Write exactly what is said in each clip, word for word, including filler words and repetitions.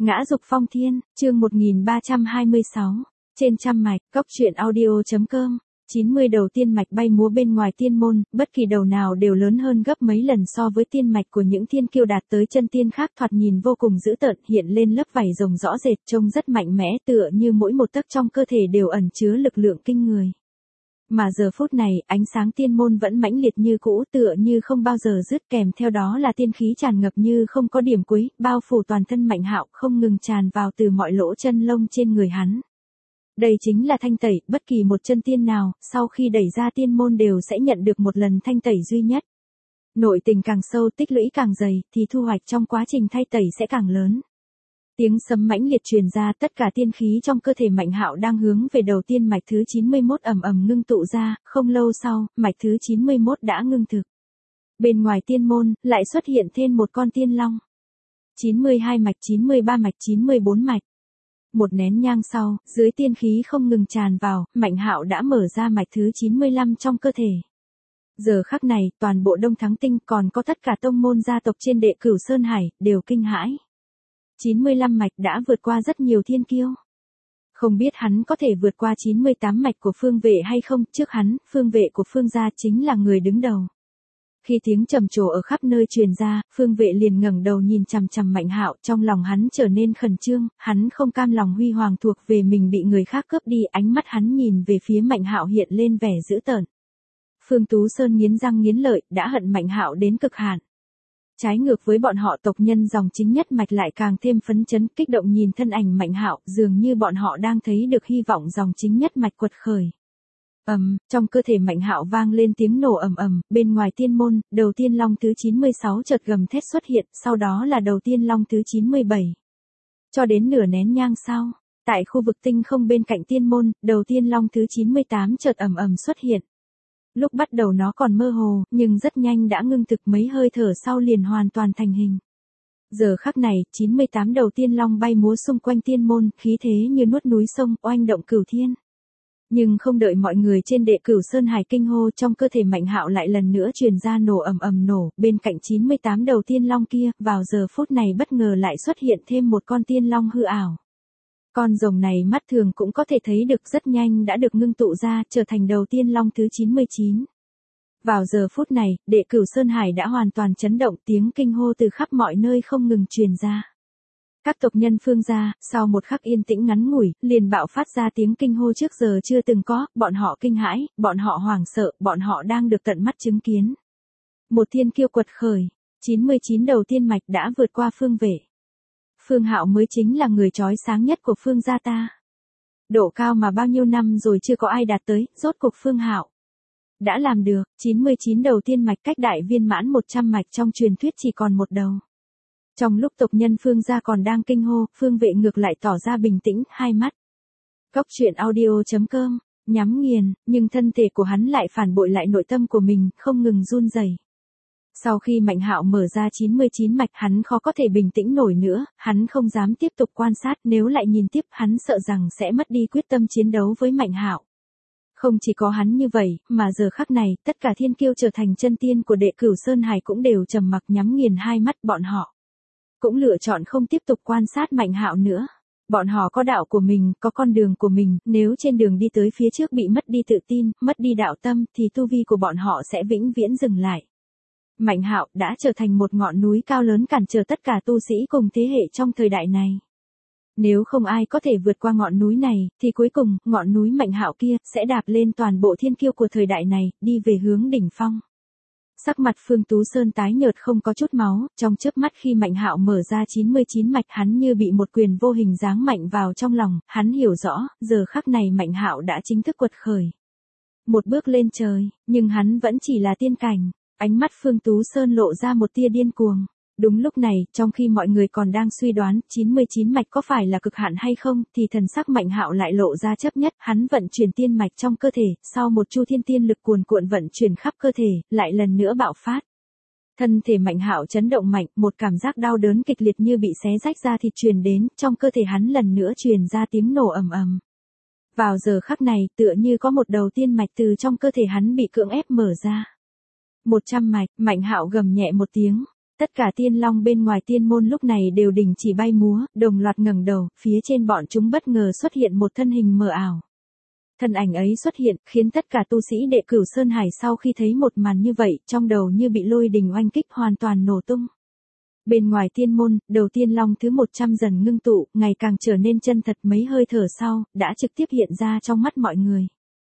Ngã dục phong thiên, chương một nghìn ba trăm hai mươi sáu, trên trăm mạch, cốc truyện audio.com, chín mươi đầu tiên mạch bay múa bên ngoài tiên môn, bất kỳ đầu nào đều lớn hơn gấp mấy lần so với tiên mạch của những thiên kiêu đạt tới chân tiên khác, thoạt nhìn vô cùng dữ tợn, hiện lên lớp vảy rồng rõ rệt, trông rất mạnh mẽ, tựa như mỗi một tấc trong cơ thể đều ẩn chứa lực lượng kinh người. Mà giờ phút này, ánh sáng tiên môn vẫn mãnh liệt như cũ, tựa như không bao giờ dứt, kèm theo đó là tiên khí tràn ngập như không có điểm cuối, bao phủ toàn thân Mạnh Hạo, không ngừng tràn vào từ mọi lỗ chân lông trên người hắn. Đây chính là thanh tẩy, bất kỳ một chân tiên nào, sau khi đẩy ra tiên môn đều sẽ nhận được một lần thanh tẩy duy nhất. Nội tình càng sâu, tích lũy càng dày, thì thu hoạch trong quá trình thay tẩy sẽ càng lớn. Tiếng sấm mãnh liệt truyền ra, tất cả tiên khí trong cơ thể Mạnh Hạo đang hướng về đầu tiên mạch thứ chín mươi mốt ầm ầm ngưng tụ ra, không lâu sau, mạch thứ chín mươi mốt đã ngưng thực. Bên ngoài tiên môn, lại xuất hiện thêm một con tiên long. chín mươi hai mạch, chín mươi ba mạch, chín mươi bốn mạch. Một nén nhang sau, dưới tiên khí không ngừng tràn vào, Mạnh Hạo đã mở ra mạch thứ chín mươi lăm trong cơ thể. Giờ khắc này, toàn bộ Đông Thắng Tinh còn có tất cả tông môn gia tộc trên Đệ Cửu Sơn Hải, đều kinh hãi. chín mươi lăm mạch đã vượt qua rất nhiều thiên kiêu. Không biết hắn có thể vượt qua chín mươi tám mạch của Phương Vệ hay không, trước hắn, Phương Vệ của Phương gia chính là người đứng đầu. Khi tiếng trầm trồ ở khắp nơi truyền ra, Phương Vệ liền ngẩng đầu nhìn chằm chằm Mạnh Hạo, trong lòng hắn trở nên khẩn trương, hắn không cam lòng huy hoàng thuộc về mình bị người khác cướp đi, ánh mắt hắn nhìn về phía Mạnh Hạo hiện lên vẻ dữ tợn. Phương Tú Sơn nghiến răng nghiến lợi, đã hận Mạnh Hạo đến cực hạn. Trái ngược với bọn họ, tộc nhân dòng chính nhất mạch lại càng thêm phấn chấn, kích động nhìn thân ảnh Mạnh Hạo, dường như bọn họ đang thấy được hy vọng dòng chính nhất mạch quật khởi. Ầm, um, trong cơ thể Mạnh Hạo vang lên tiếng nổ ầm ầm, bên ngoài tiên môn, đầu tiên long thứ chín mươi sáu chợt gầm thét xuất hiện, sau đó là đầu tiên long thứ chín mươi bảy. Cho đến nửa nén nhang sau, tại khu vực tinh không bên cạnh tiên môn, đầu tiên long thứ chín mươi tám chợt ầm ầm xuất hiện. Lúc bắt đầu nó còn mơ hồ, nhưng rất nhanh đã ngưng thực, mấy hơi thở sau liền hoàn toàn thành hình. Giờ khắc này, chín mươi tám đầu tiên long bay múa xung quanh tiên môn, khí thế như nuốt núi sông, oanh động cửu thiên. Nhưng không đợi mọi người trên Đệ Cửu Sơn Hải kinh hô, trong cơ thể Mạnh Hạo lại lần nữa truyền ra nổ ầm ầm nổ, bên cạnh chín mươi tám đầu tiên long kia, vào giờ phút này bất ngờ lại xuất hiện thêm một con tiên long hư ảo. Con rồng này mắt thường cũng có thể thấy được rất nhanh đã được ngưng tụ ra, trở thành đầu tiên long thứ chín mươi chín. Vào giờ phút này, Đệ Cửu Sơn Hải đã hoàn toàn chấn động, tiếng kinh hô từ khắp mọi nơi không ngừng truyền ra. Các tộc nhân Phương gia, sau một khắc yên tĩnh ngắn ngủi, liền bạo phát ra tiếng kinh hô trước giờ chưa từng có, bọn họ kinh hãi, bọn họ hoảng sợ, bọn họ đang được tận mắt chứng kiến. Một thiên kiêu quật khởi, chín mươi chín đầu tiên mạch đã vượt qua Phương Vệ. Phương Hạo mới chính là người chói sáng nhất của Phương gia ta. Độ cao mà bao nhiêu năm rồi chưa có ai đạt tới, rốt cuộc Phương Hạo đã làm được. Chín mươi chín đầu tiên mạch cách đại viên mãn một trăm mạch trong truyền thuyết chỉ còn một đầu. Trong lúc tộc nhân Phương gia còn đang kinh hô, Phương Vệ ngược lại tỏ ra bình tĩnh, hai mắt. Cốc truyện audio.com, nhắm nghiền, nhưng thân thể của hắn lại phản bội lại nội tâm của mình, không ngừng run rẩy. Sau khi Mạnh Hạo mở ra chín mươi chín mạch, hắn khó có thể bình tĩnh nổi nữa, hắn không dám tiếp tục quan sát, nếu lại nhìn tiếp hắn sợ rằng sẽ mất đi quyết tâm chiến đấu với Mạnh Hạo. Không chỉ có hắn như vậy, mà giờ khắc này, tất cả thiên kiêu trở thành chân tiên của Đệ Cửu Sơn Hải cũng đều trầm mặc nhắm nghiền hai mắt, bọn họ cũng lựa chọn không tiếp tục quan sát Mạnh Hạo nữa. Bọn họ có đạo của mình, có con đường của mình, nếu trên đường đi tới phía trước bị mất đi tự tin, mất đi đạo tâm, thì tu vi của bọn họ sẽ vĩnh viễn dừng lại. Mạnh Hạo đã trở thành một ngọn núi cao lớn cản trở tất cả tu sĩ cùng thế hệ trong thời đại này. Nếu không ai có thể vượt qua ngọn núi này, thì cuối cùng, ngọn núi Mạnh Hạo kia, sẽ đạp lên toàn bộ thiên kiêu của thời đại này, đi về hướng đỉnh phong. Sắc mặt Phương Tú Sơn tái nhợt không có chút máu, trong chớp mắt khi Mạnh Hạo mở ra chín mươi chín mạch, hắn như bị một quyền vô hình giáng mạnh vào trong lòng, hắn hiểu rõ, giờ khắc này Mạnh Hạo đã chính thức quật khởi. Một bước lên trời, nhưng hắn vẫn chỉ là tiên cảnh. Ánh mắt Phương Tú Sơn lộ ra một tia điên cuồng. Đúng lúc này, trong khi mọi người còn đang suy đoán chín mươi chín mạch có phải là cực hạn hay không, thì thần sắc Mạnh Hạo lại lộ ra chấp nhất, hắn vận chuyển tiên mạch trong cơ thể, sau một chu thiên tiên lực cuồn cuộn vận chuyển khắp cơ thể, lại lần nữa bạo phát. Thân thể Mạnh Hạo chấn động mạnh, một cảm giác đau đớn kịch liệt như bị xé rách ra thịt truyền đến, trong cơ thể hắn lần nữa truyền ra tiếng nổ ầm ầm. Vào giờ khắc này, tựa như có một đầu tiên mạch từ trong cơ thể hắn bị cưỡng ép mở ra. Một trăm mạch, Mạnh Hạo gầm nhẹ một tiếng. Tất cả tiên long bên ngoài tiên môn lúc này đều đình chỉ bay múa, đồng loạt ngẩng đầu, phía trên bọn chúng bất ngờ xuất hiện một thân hình mờ ảo. Thân ảnh ấy xuất hiện, khiến tất cả tu sĩ đệ Cửu Sơn Hải sau khi thấy một màn như vậy, trong đầu như bị lôi đình oanh kích hoàn toàn nổ tung. Bên ngoài tiên môn, đầu tiên long thứ một trăm dần ngưng tụ, ngày càng trở nên chân thật, mấy hơi thở sau, đã trực tiếp hiện ra trong mắt mọi người.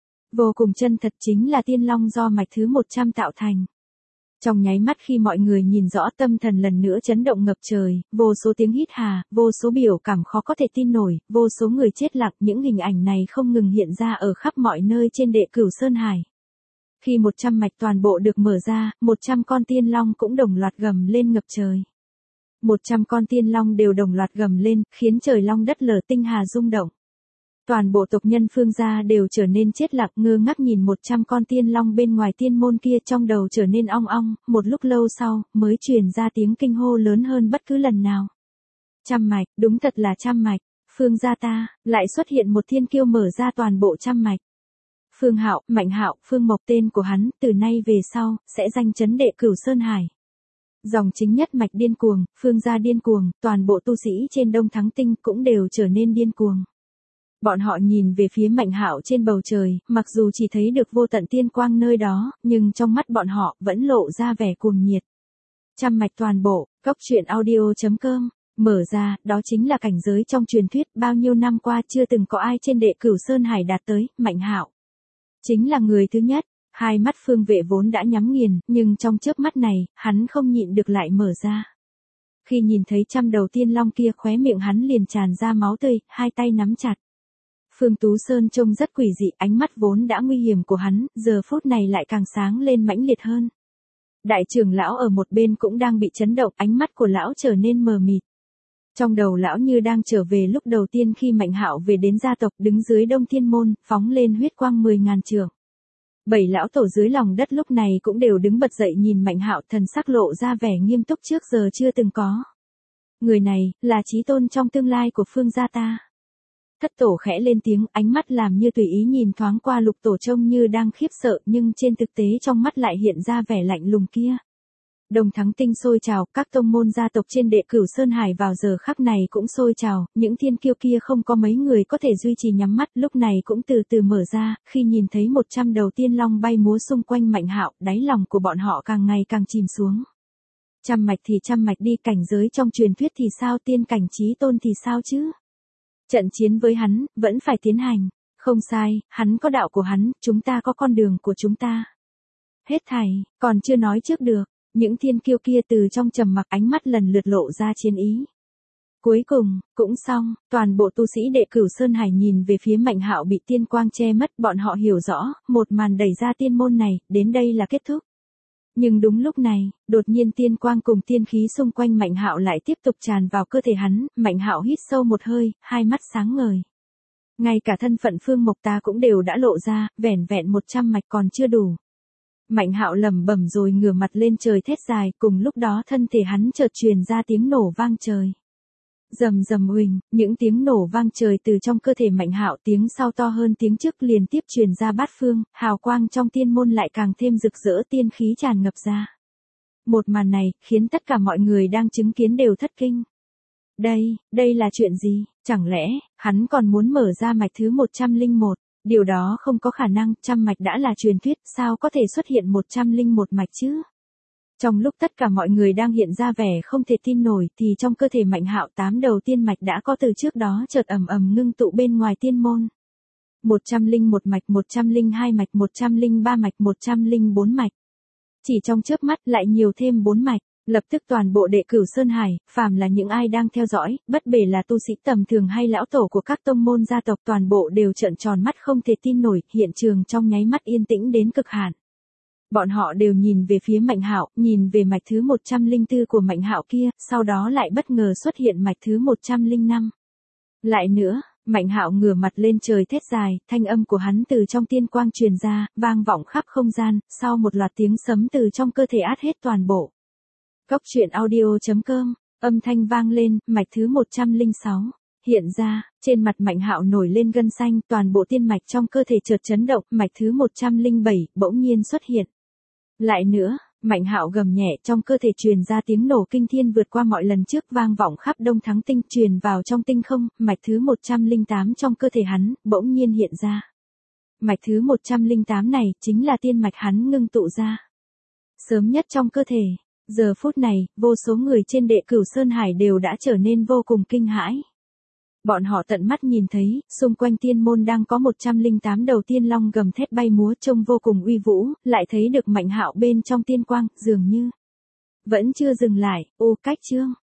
Vô cùng chân thật chính là tiên long do mạch thứ một trăm tạo thành. Trong nháy mắt khi mọi người nhìn rõ, tâm thần lần nữa chấn động ngập trời, vô số tiếng hít hà, vô số biểu cảm khó có thể tin nổi, vô số người chết lặng, những hình ảnh này không ngừng hiện ra ở khắp mọi nơi trên đệ Cửu Sơn Hải. Khi một trăm mạch toàn bộ được mở ra, một trăm con tiên long cũng đồng loạt gầm lên ngập trời. một trăm con tiên long đều đồng loạt gầm lên, khiến trời long đất lở, tinh hà rung động. Toàn bộ tộc nhân Phương gia đều trở nên chết lặng, ngơ ngác nhìn một trăm con tiên long bên ngoài tiên môn kia, trong đầu trở nên ong ong, một lúc lâu sau, mới truyền ra tiếng kinh hô lớn hơn bất cứ lần nào. Trăm mạch, đúng thật là trăm mạch, Phương gia ta, lại xuất hiện một thiên kiêu mở ra toàn bộ trăm mạch. Phương Hạo, Mạnh Hạo, Phương Mộc tên của hắn, từ nay về sau, sẽ danh chấn đệ Cửu Sơn Hải. Dòng chính nhất mạch điên cuồng, Phương gia điên cuồng, toàn bộ tu sĩ trên Đông Thắng Tinh cũng đều trở nên điên cuồng. Bọn họ nhìn về phía Mạnh Hạo trên bầu trời, mặc dù chỉ thấy được vô tận tiên quang nơi đó, nhưng trong mắt bọn họ vẫn lộ ra vẻ cuồng nhiệt. Trăm mạch toàn bộ, cốc truyện audio chấm com, mở ra, đó chính là cảnh giới trong truyền thuyết, bao nhiêu năm qua chưa từng có ai trên đệ Cửu Sơn Hải đạt tới, Mạnh Hạo chính là người thứ nhất. Hai mắt Phương Vệ vốn đã nhắm nghiền, nhưng trong chớp mắt này, hắn không nhịn được lại mở ra. Khi nhìn thấy trăm đầu tiên long kia, khóe miệng hắn liền tràn ra máu tươi, hai tay nắm chặt. Phương Tú Sơn trông rất quỷ dị, ánh mắt vốn đã nguy hiểm của hắn, giờ phút này lại càng sáng lên mãnh liệt hơn. Đại trưởng lão ở một bên cũng đang bị chấn động, ánh mắt của lão trở nên mờ mịt. Trong đầu lão như đang trở về lúc đầu tiên khi Mạnh Hạo về đến gia tộc, đứng dưới Đông Thiên môn, phóng lên huyết quang mười ngàn trượng. Bảy lão tổ dưới lòng đất lúc này cũng đều đứng bật dậy nhìn Mạnh Hạo, thần sắc lộ ra vẻ nghiêm túc trước giờ chưa từng có. Người này, là chí tôn trong tương lai của Phương gia ta. Thất tổ khẽ lên tiếng, ánh mắt làm như tùy ý nhìn thoáng qua lục tổ, trông như đang khiếp sợ, nhưng trên thực tế trong mắt lại hiện ra vẻ lạnh lùng kia. Đông Thắng Tinh sôi trào, các tông môn gia tộc trên đệ Cửu Sơn Hải vào giờ khắc này cũng sôi trào, những thiên kiêu kia không có mấy người có thể duy trì nhắm mắt, lúc này cũng từ từ mở ra, khi nhìn thấy một trăm đầu tiên long bay múa xung quanh Mạnh Hạo, đáy lòng của bọn họ càng ngày càng chìm xuống. Trăm mạch thì trăm mạch đi, cảnh giới trong truyền thuyết thì sao, tiên cảnh chí tôn thì sao chứ? Trận chiến với hắn, vẫn phải tiến hành. Không sai, hắn có đạo của hắn, chúng ta có con đường của chúng ta. Hết thảy, còn chưa nói trước được. Những thiên kiêu kia từ trong trầm mặc, ánh mắt lần lượt lộ ra chiến ý. Cuối cùng, cũng xong, toàn bộ tu sĩ đệ Cửu Sơn Hải nhìn về phía Mạnh Hạo bị tiên quang che mất, bọn họ hiểu rõ, một màn đẩy ra tiên môn này, đến đây là kết thúc. Nhưng đúng lúc này, đột nhiên tiên quang cùng tiên khí xung quanh Mạnh Hạo lại tiếp tục tràn vào cơ thể hắn, Mạnh Hạo hít sâu một hơi, hai mắt sáng ngời. Ngay cả thân phận Phương Mộc ta cũng đều đã lộ ra, vẻn vẹn một trăm mạch còn chưa đủ. Mạnh Hạo lẩm bẩm rồi ngửa mặt lên trời thét dài, cùng lúc đó thân thể hắn chợt truyền ra tiếng nổ vang trời. Rầm rầm uỳnh, những tiếng nổ vang trời từ trong cơ thể Mạnh Hạo, tiếng sau to hơn tiếng trước liên tiếp truyền ra bát phương, hào quang trong tiên môn lại càng thêm rực rỡ, tiên khí tràn ngập ra. Một màn này, khiến tất cả mọi người đang chứng kiến đều thất kinh. Đây, đây là chuyện gì? Chẳng lẽ, hắn còn muốn mở ra mạch thứ một trăm lẻ một? Điều đó không có khả năng, trăm mạch đã là truyền thuyết, sao có thể xuất hiện một trăm lẻ một mạch chứ? Trong lúc tất cả mọi người đang hiện ra vẻ không thể tin nổi, thì trong cơ thể Mạnh Hạo tám đầu tiên mạch đã có từ trước đó chợt ầm ầm ngưng tụ bên ngoài tiên môn. một trăm lẻ một mạch, một trăm lẻ hai mạch, một trăm lẻ ba mạch, một trăm lẻ bốn mạch. Chỉ trong chớp mắt lại nhiều thêm bốn mạch. Lập tức toàn bộ đệ Cửu Sơn Hải, phàm là những ai đang theo dõi, bất bể là tu sĩ tầm thường hay lão tổ của các tông môn gia tộc, toàn bộ đều trợn tròn mắt không thể tin nổi, hiện trường trong nháy mắt yên tĩnh đến cực hạn. Bọn họ đều nhìn về phía Mạnh Hạo, nhìn về mạch thứ một trăm lẻ bốn của Mạnh Hạo kia, sau đó lại bất ngờ xuất hiện mạch thứ một trăm lẻ năm. Lại nữa, Mạnh Hạo ngửa mặt lên trời thét dài, thanh âm của hắn từ trong tiên quang truyền ra, vang vọng khắp không gian, sau một loạt tiếng sấm từ trong cơ thể át hết toàn bộ. Cốc truyện audio chấm com, âm thanh vang lên, mạch thứ một trăm lẻ sáu. Hiện ra, trên mặt Mạnh Hạo nổi lên gân xanh, toàn bộ tiên mạch trong cơ thể chợt chấn động, mạch thứ một trăm lẻ bảy bỗng nhiên xuất hiện. Lại nữa, Mạnh Hạo gầm nhẹ, trong cơ thể truyền ra tiếng nổ kinh thiên vượt qua mọi lần trước, vang vọng khắp Đông Thắng Tinh, truyền vào trong tinh không, mạch thứ một trăm lẻ tám trong cơ thể hắn bỗng nhiên hiện ra. Mạch thứ một trăm lẻ tám này chính là tiên mạch hắn ngưng tụ ra sớm nhất trong cơ thể. Giờ phút này, vô số người trên Đệ Cửu Sơn Hải đều đã trở nên vô cùng kinh hãi. Bọn họ tận mắt nhìn thấy, xung quanh tiên môn đang có một trăm lẻ tám đầu tiên long gầm thét bay múa trông vô cùng uy vũ, lại thấy được Mạnh Hạo bên trong tiên quang, dường như vẫn chưa dừng lại. Ô Cách Chương,